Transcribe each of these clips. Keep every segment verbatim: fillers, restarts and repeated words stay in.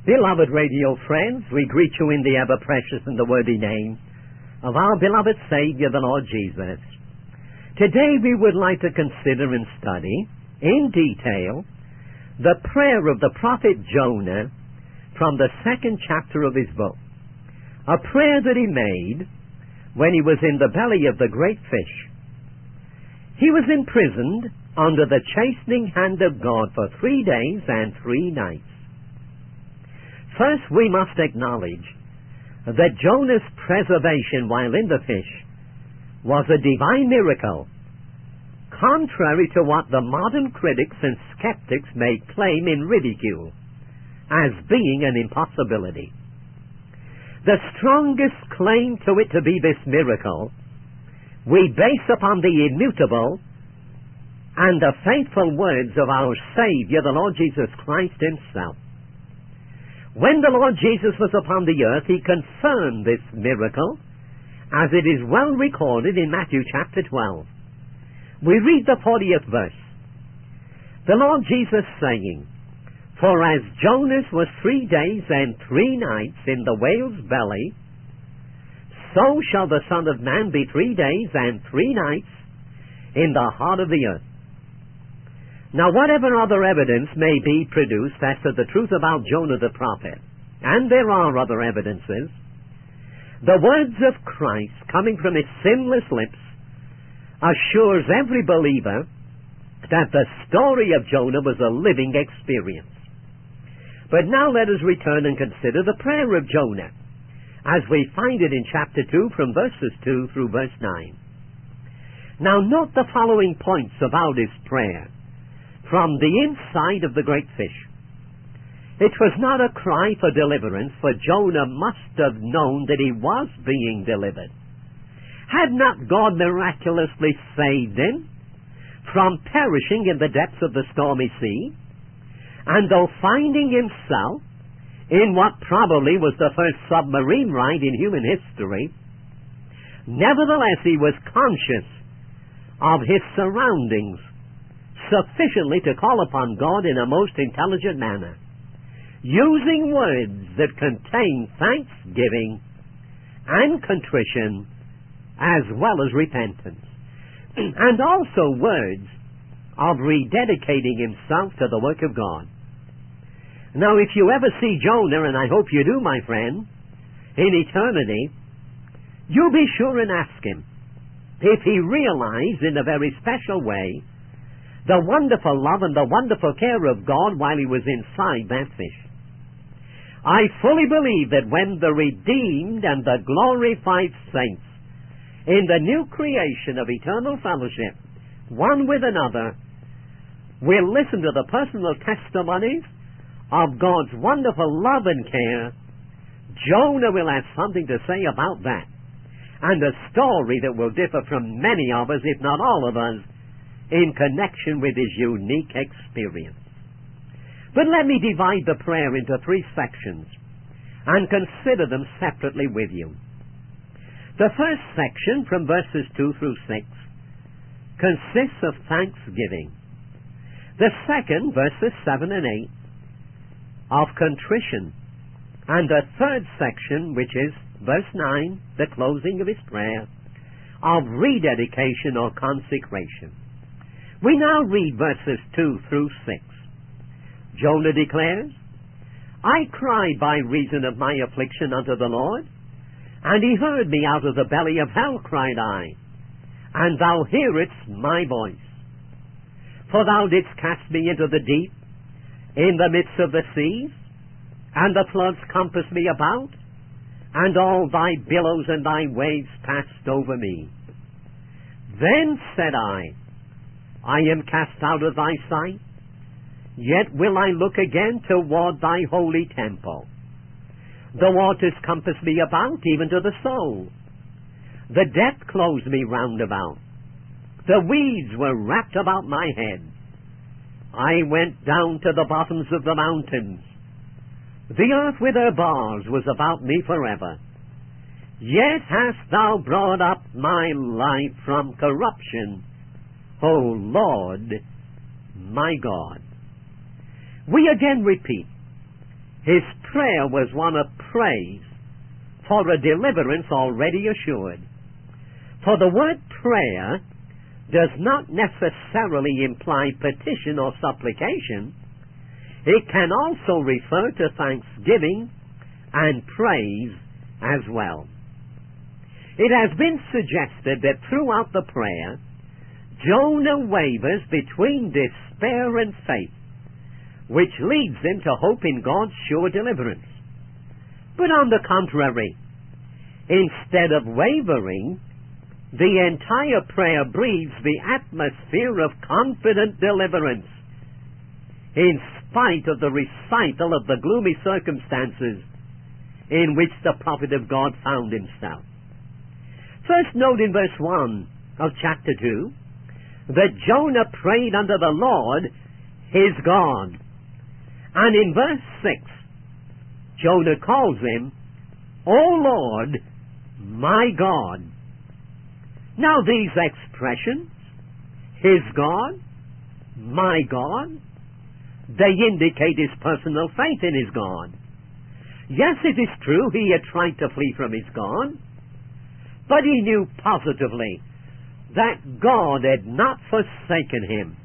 Beloved radio friends, we greet you in the ever-precious and the worthy name of our beloved Savior, the Lord Jesus. Today we would like to consider and study in detail the prayer of the prophet Jonah from the second chapter of his book. A prayer that he made when he was in the belly of the great fish. He was imprisoned under the chastening hand of God for three days and three nights. First, we must acknowledge that Jonah's preservation while in the fish was a divine miracle, contrary to what the modern critics and skeptics may claim in ridicule as being an impossibility. The strongest claim to it to be this miracle we base upon the immutable and the faithful words of our Savior, the Lord Jesus Christ himself. When the Lord Jesus was upon the earth, he confirmed this miracle, as it is well recorded in Matthew chapter twelve. We read the fortieth verse. The Lord Jesus saying, "For as Jonas was three days and three nights in the whale's belly, so shall the Son of Man be three days and three nights in the heart of the earth." Now, whatever other evidence may be produced as to the truth about Jonah the prophet, and there are other evidences, the words of Christ coming from his sinless lips assures every believer that the story of Jonah was a living experience. But now let us return and consider the prayer of Jonah, as we find it in chapter two from verses two through verse nine. Now note the following points about his prayer from the inside of the great fish. It was not a cry for deliverance, for Jonah must have known that he was being delivered. Had not God miraculously saved him from perishing in the depths of the stormy sea? And though finding himself in what probably was the first submarine ride in human history, nevertheless he was conscious of his surroundings sufficiently to call upon God in a most intelligent manner, using words that contain thanksgiving and contrition as well as repentance, and also words of rededicating himself to the work of God. Now, if you ever see Jonah, and I hope you do, my friend, in eternity, you be sure and ask him if he realized in a very special way the wonderful love and the wonderful care of God while he was inside that fish. I fully believe that when the redeemed and the glorified saints in the new creation of eternal fellowship, one with another, will listen to the personal testimonies of God's wonderful love and care, Jonah will have something to say about that, and a story that will differ from many of us, if not all of us, in connection with his unique experience. But let me divide the prayer into three sections and consider them separately with you. The first section, from verses two through six, consists of thanksgiving. The second, verses seven and eight, of contrition. And the third section, which is verse nine, the closing of his prayer, of rededication or consecration. We now read verses two through six. Jonah declares, "I cried by reason of my affliction unto the Lord, and he heard me out of the belly of hell, cried I, and thou hearedst my voice. For thou didst cast me into the deep, in the midst of the seas, and the floods compassed me about, and all thy billows and thy waves passed over me. Then said I, I am cast out of thy sight, yet will I look again toward thy holy temple. The waters compassed me about, even to the soul. The death closed me round about. The weeds were wrapped about my head. I went down to the bottoms of the mountains. The earth with her bars was about me forever. Yet hast thou brought up my life from corruption, O Lord, my God." We again repeat, His prayer was one of praise for a deliverance already assured. For the word prayer does not necessarily imply petition or supplication. It can also refer to thanksgiving and praise as well. It has been suggested that throughout the prayer, Jonah wavers between despair and faith, which leads him to hope in God's sure deliverance. But on the contrary, instead of wavering, the entire prayer breathes the atmosphere of confident deliverance, in spite of the recital of the gloomy circumstances in which the prophet of God found himself. First, note in verse one of chapter two that Jonah prayed unto the Lord his God. And in verse six, Jonah calls him, O Lord, my God. Now these expressions, his God, my God, they indicate his personal faith in his God. Yes, it is true he had tried to flee from his God, but he knew positively that God had not forsaken him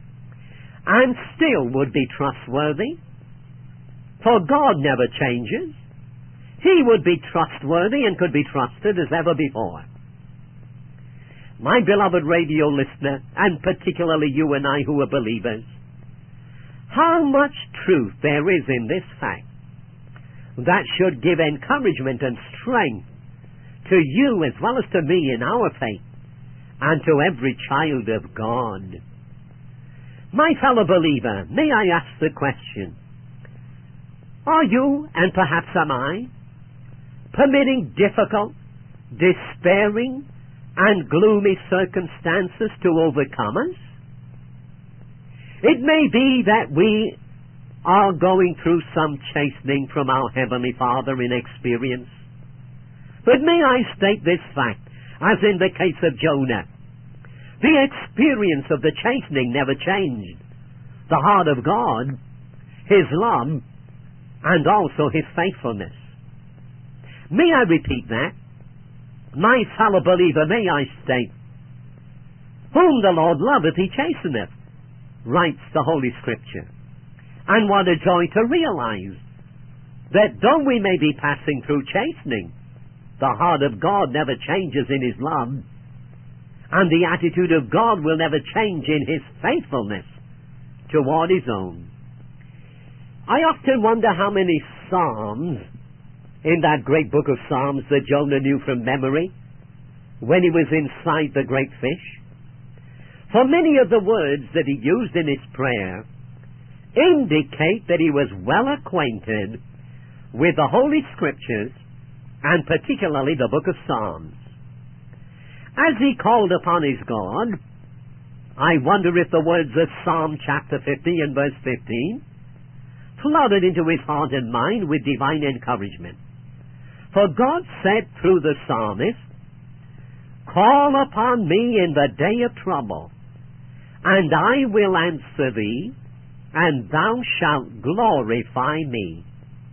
and still would be trustworthy, for God never changes. He would be trustworthy and could be trusted as ever before. My beloved radio listener, and particularly you and I who are believers, how much truth there is in this fact that should give encouragement and strength to you as well as to me in our faith and to every child of God. My fellow believer, may I ask the question, are you, and perhaps am I, permitting difficult, despairing, and gloomy circumstances to overcome us? It may be that we are going through some chastening from our Heavenly Father in experience. But may I state this fact, as in the case of Jonah, the experience of the chastening never changed. The heart of God, His love, and also His faithfulness. May I repeat that? My fellow believer, may I state, whom the Lord loveth, He chasteneth, writes the Holy Scripture. And what a joy to realize that though we may be passing through chastening, the heart of God never changes in His love, and the attitude of God will never change in His faithfulness toward His own. I often wonder how many Psalms in that great book of Psalms that Jonah knew from memory when he was inside the great fish. For many of the words that he used in his prayer indicate that he was well acquainted with the Holy Scriptures, and particularly the book of Psalms. As he called upon his God, I wonder if the words of Psalm chapter fifty and verse fifteen flooded into his heart and mind with divine encouragement. For God said through the psalmist, call upon me in the day of trouble, and I will answer thee, and thou shalt glorify me.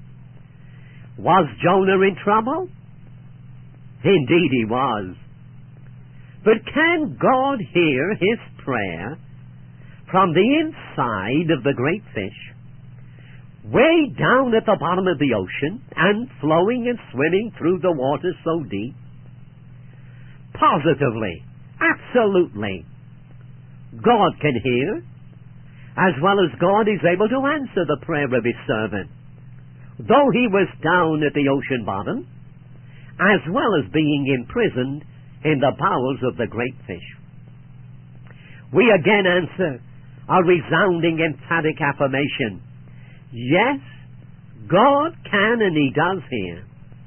Was Jonah in trouble? Indeed he was. But can God hear his prayer from the inside of the great fish, way down at the bottom of the ocean, and flowing and swimming through the waters so deep? Positively, absolutely, God can hear, as well as God is able to answer the prayer of His servant, though he was down at the ocean bottom, as well as being imprisoned in the bowels of the great fish. We again answer a resounding, emphatic affirmation. Yes, God can, and He does hear.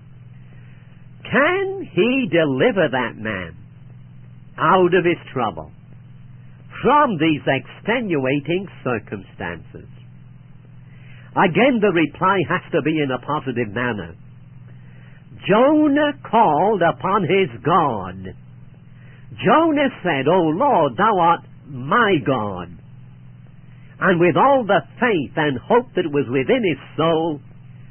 Can He deliver that man out of his trouble from these extenuating circumstances? Again, the reply has to be in a positive manner. Jonah called upon his God. Jonah said, O Lord, thou art my God. And with all the faith and hope that was within his soul,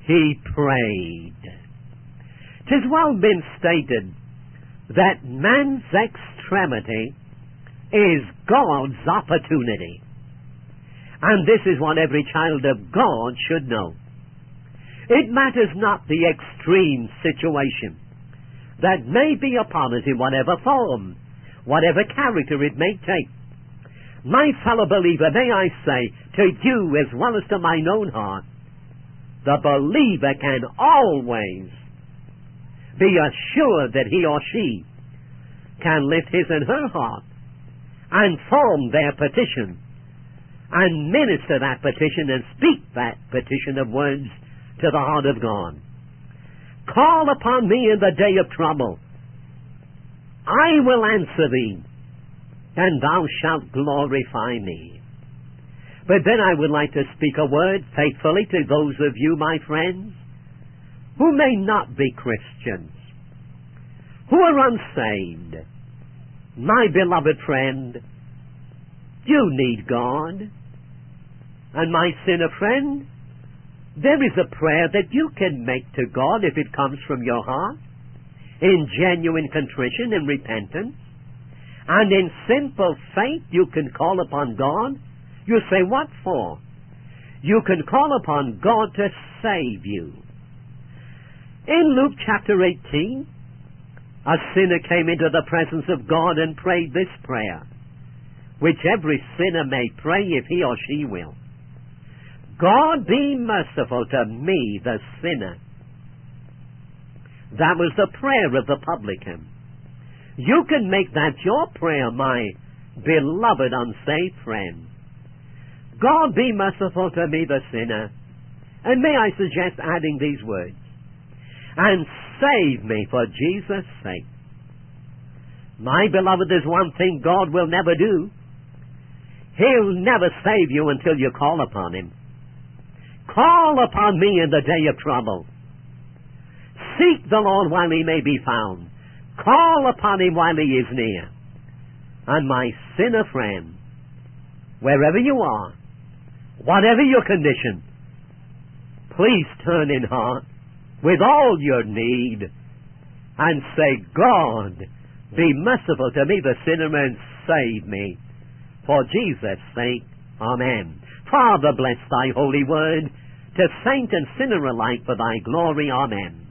he prayed. 'Tis well been stated that man's extremity is God's opportunity. And this is what every child of God should know. It matters not the extreme situation that may be upon us in whatever form, whatever character it may take. My fellow believer, may I say to you as well as to mine own heart, the believer can always be assured that he or she can lift his and her heart and form their petition and minister that petition and speak that petition of words to the heart of God. Call upon me in the day of trouble. I will answer thee, and thou shalt glorify me. But then I would like to speak a word faithfully to those of you, my friends, who may not be Christians, who are unsaved. My beloved friend, you need God. And my sinner friend, there is a prayer that you can make to God if it comes from your heart, in genuine contrition and repentance, and in simple faith you can call upon God. You say, what for? You can call upon God to save you. In Luke chapter eighteen, a sinner came into the presence of God and prayed this prayer, which every sinner may pray if he or she will. God, be merciful to me, the sinner. That was the prayer of the publican. You can make that your prayer, my beloved unsaved friend. God, be merciful to me, the sinner. And may I suggest adding these words, and save me for Jesus' sake. My beloved, there's one thing God will never do. He'll never save you until you call upon Him. Call upon me in the day of trouble. Seek the Lord while He may be found. Call upon Him while He is near. And my sinner friend, wherever you are, whatever your condition, please turn in heart with all your need and say, God, be merciful to me, the sinner, and save me. For Jesus' sake, amen. Father, bless thy holy word to saint and sinner alike for thy glory, amen.